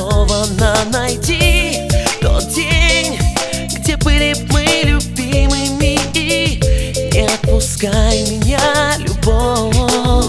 нарисовано. Найди тот день, где были мы любимыми, и не отпускай меня, любовь.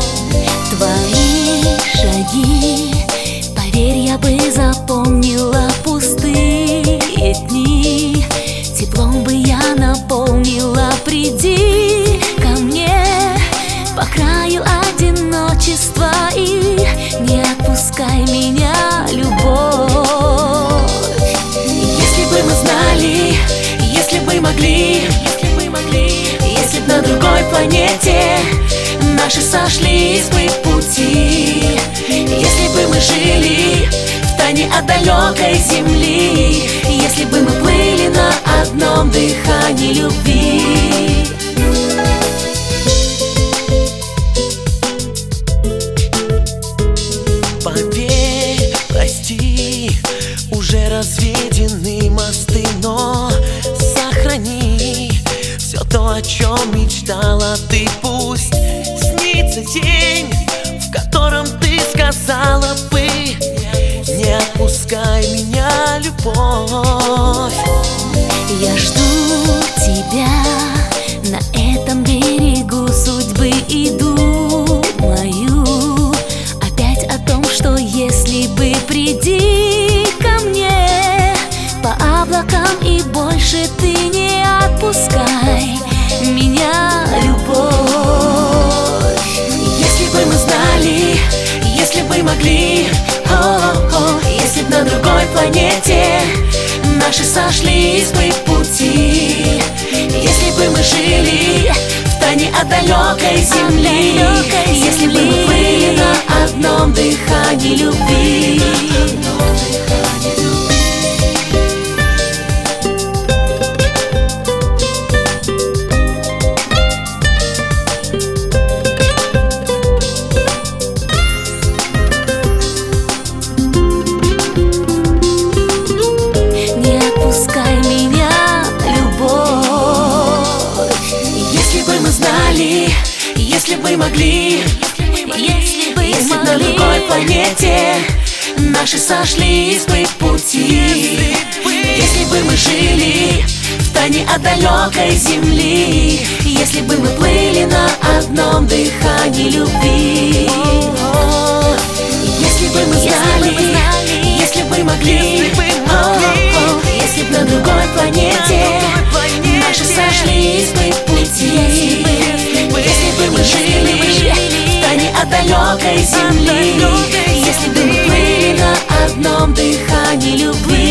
Твои шаги, поверь, я бы запомнила пустые дни. Теплом бы я наполнила. Приди ко мне по краю одиночества и не отпускай меня, любовь. Если бы мы знали, если бы могли, если б на другой планете наши сошлись бы пути, если бы мы жили втайне от далекой земли, если бы мы плыли на одном дыхании любви. Поверь, прости, уже разведены мосты, но сохрани все то, о чем мечтала ты. Пусть снится день, в котором ты сказала бы: не отпускай меня, любовь. Я жду тебя на этом берегу судьбы и думаю опять о том, что если бы приди ко мне по облакам и больше ты не отпускай меня, любовь. Если бы мы знали, если бы могли, если б на другой планете наши сошлись бы пути, если бы мы жили втайне от далекой земли, если бы мы плыли на одном дыхании любви. Если бы могли, если б на другой планете наши сошлись бы пути, если бы мы жили втайне от далекой земли, если бы мы плыли на одном дыхании любви. Если бы мы знали, если бы могли, если б на другой планете наши сошлись бы пути, если бы мы жили втайне от далекой земли, если бы мы плыли на одном дыхании любви.